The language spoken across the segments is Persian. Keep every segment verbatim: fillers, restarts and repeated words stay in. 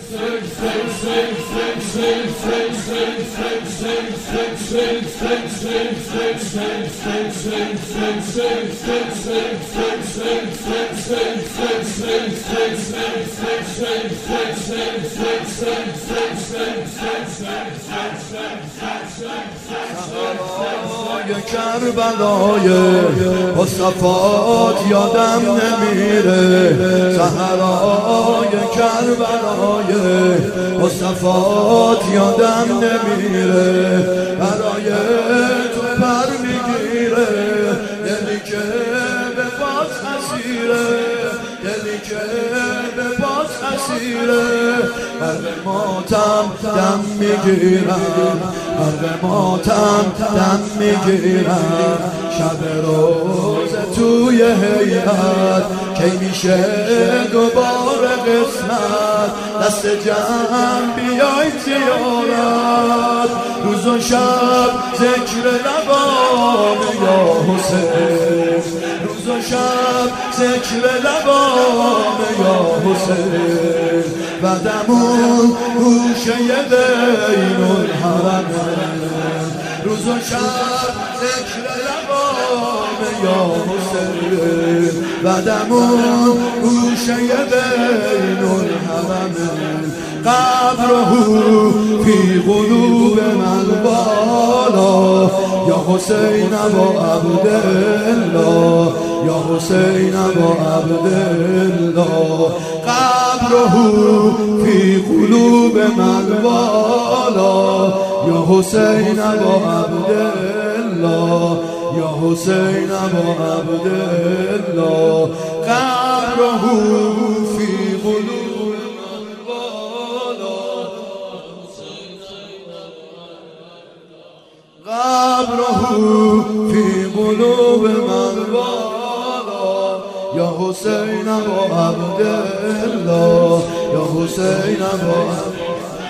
صحرای کربلای مصطفات یادم نمیره، صحرای کربلای مصطفات یادم نمیره، برای تو پر میگیره دلی که به پاس اسیره، دلی که به پاس اسیره، قلب ماتم دم میگیرم، قلب ماتم دم میگیرم، شب روز توی هیئت کی میشه دوباره قسمت، دست جمع بیای زیارت، روز و شب ذکر لبان یا حسین، روز و شب ذکر لبان یا حسین، بعدمون گوشه بین الحرمین، روز و شب ذکر لبان یا حسین، بعدمون گوشه بین الحرمین، قبره فی قلوب من بالا، یا حسین و عبدالله، یا حسین و عبدالله، قبره فی قلوب من بالا، یا حسین و عبدالله، یا حسین و عبدالله، قبره فی قلوب من بالا، قبره فی قلوب من بالا، یا حسین و عبدالله، یا حسین و عبدالله،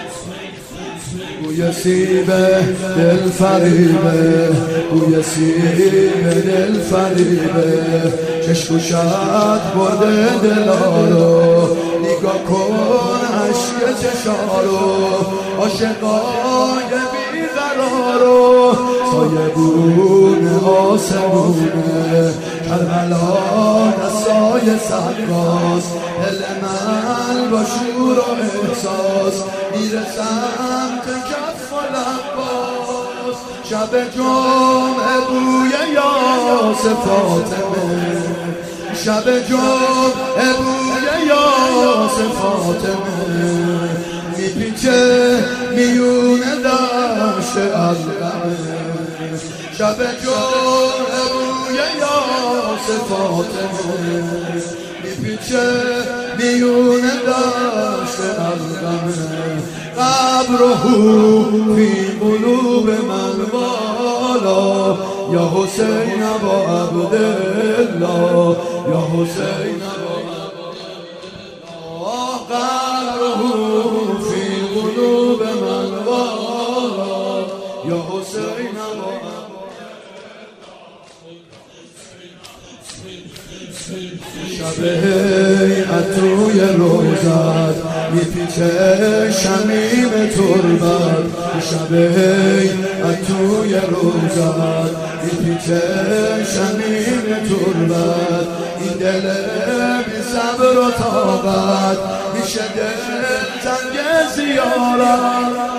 گوی سیبه دل فریبه، گوی سیبه دل فریبه، چشم و شد برده دلارو، نگاه کن عشق چشارو، عاشقای بیقرارو، سایبون آسمونه، کربلا دستای سرگاز، دل من با شور و احساس میره سمت کف و لباس، شب جمعه بوی یاس فاطمه، شب جمعه بوی یاس فاطمه، میپیچه میون دشت القمه، شب جمعه بوی یاس فاطمه، میپیچه میون دشت القمه، قبره فی قلوب من بالا، یا حسین و عبدالله، یا حسین و عبدالله، قبره فی قلوب من بالا، یا حسین و عبدالله، شب هیئت توی روزت میپیچه شمیم تربت، شب هیئت توی روزت میپیچه شمیم تربت، این دل بی صبر و طاقت میشه دل تنگ زیارت،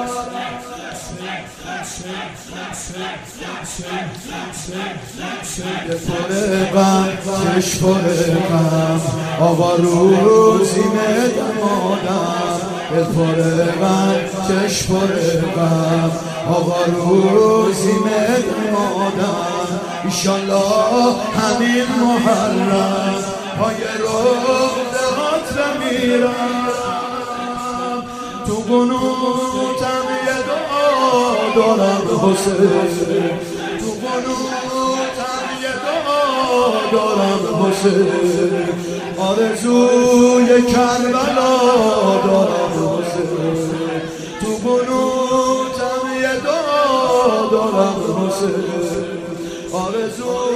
پر غم چشم پر غم آقا روزی دمادم، دل پر غم چشم پر غم آقا روزی دمادم، ایشالله همین محرم پای روضهات میرم، تو قنوتم یه دعا دارم حسین، تو قنوتم یه دعا دارم حسین، آرزوی کربلا دارم حسین، تو قنوتم یه دعا دارم حسین،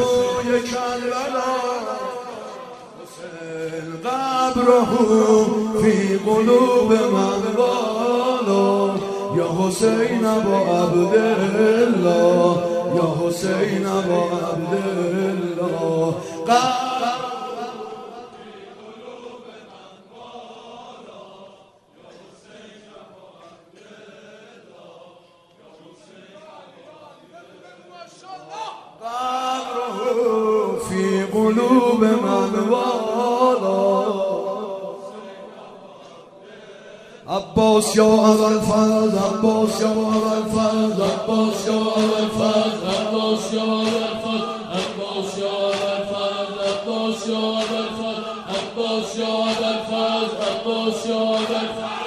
آرزوی کربلا، حسین قبره فی قلوب من بالا یا حسین ابا عبدالله یا حسین ابا عبدالله في قلوب من والا عباس يا أبا الفضل عباس يا أبا الفضل عباس يا أبا الفضل عباس يا أبا الفضل عباس يا أبا الفضل عباس يا أبا الفضل عباس يا أبا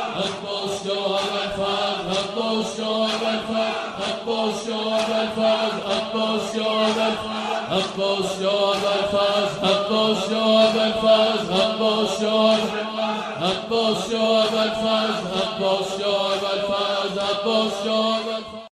الفضل عباس يا أبا الفضل عباس يا أبا الفضل عباس يا أبا الفضل عباس يا أبا الفضل عباس يا أبا الفضل عباس يا أبا الفضل عباس يا أبا الفضل عباس يا أبا الفضل عباس يا أبا الفضل عباس يا أبا الفضل